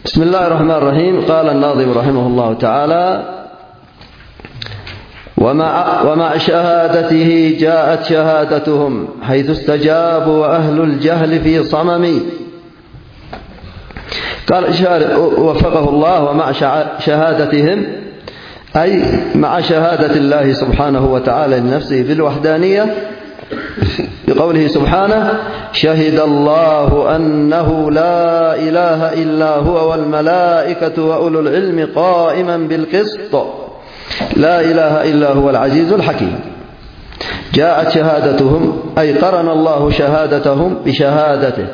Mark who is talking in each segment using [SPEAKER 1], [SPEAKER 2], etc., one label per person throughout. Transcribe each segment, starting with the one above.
[SPEAKER 1] بسم الله الرحمن الرحيم. قال الناظم رحمه الله تعالى: ومع شهادته جاءت شهادتهم حيث استجابوا وأهل الجهل في صمم. قال الشارع وفقه الله: ومع شهادتهم أي مع شهادة الله سبحانه وتعالى لنفسه بالوحدانية، بقوله سبحانه: شهد الله أنه لا إله إلا هو والملائكة وأولو العلم قائما بالقسط لا إله إلا هو العزيز الحكيم. جاءت شهادتهم أي قرن الله شهادتهم بشهادته،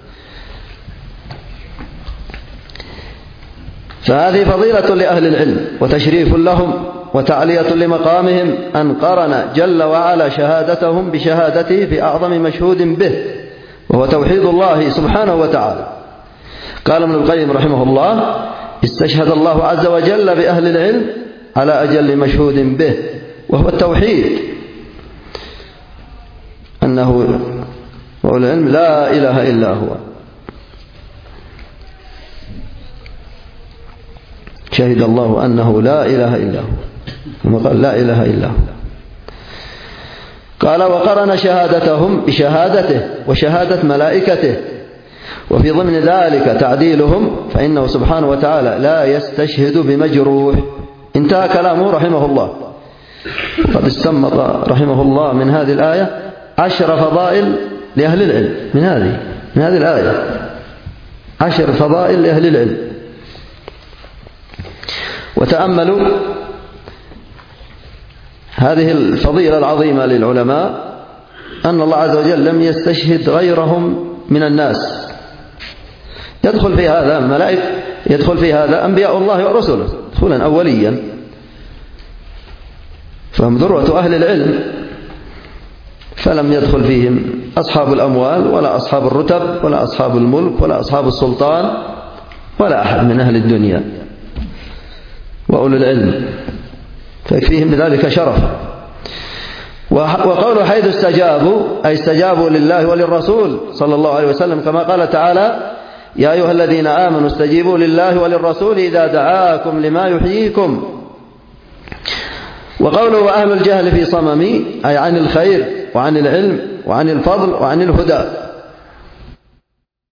[SPEAKER 1] فهذه فضيلة لأهل العلم وتشريف لهم وتعلية لمقامهم أن قرن جل وعلا شهادتهم بشهادته في أعظم مشهود به، وهو توحيد الله سبحانه وتعالى. قال ابن القيم رحمه الله: استشهد الله عز وجل بأهل العلم على أجل مشهود به، وهو التوحيد، أنه والعلم لا إله إلا هو. شهد الله أنه لا إله إلا هو، ثم قال لا إله إلا هو. قال: وقرن شهادتهم بشهادته وشهادة ملائكته، وفي ضمن ذلك تعديلهم، فإنه سبحانه وتعالى لا يستشهد بمجروح. انتهى كلامه رحمه الله. وقد استنبط رحمه الله من هذه الآية 10 فضائل لأهل العلم. من هذه الآية 10 فضائل لأهل العلم. وتأملوا هذه الفضيلة العظيمة للعلماء، أن الله عز وجل لم يستشهد غيرهم من الناس. يدخل في هذا الملائكة، يدخل في هذا أنبياء الله ورسله دخولا أوليا، فهم ذروة أهل العلم، فلم يدخل فيهم أصحاب الأموال ولا أصحاب الرتب ولا أصحاب الملك ولا أصحاب السلطان ولا أحد من أهل الدنيا وأولو العلم، فيكفيهم بذلك شرف. وقوله حيث استجابوا أي استجابوا لله وللرسول صلى الله عليه وسلم، كما قال تعالى: يا أيها الذين آمنوا استجيبوا لله وللرسول إذا دعاكم لما يحييكم. وقوله وأهل الجهل في صمم أي عن الخير وعن العلم وعن الفضل وعن الهدى.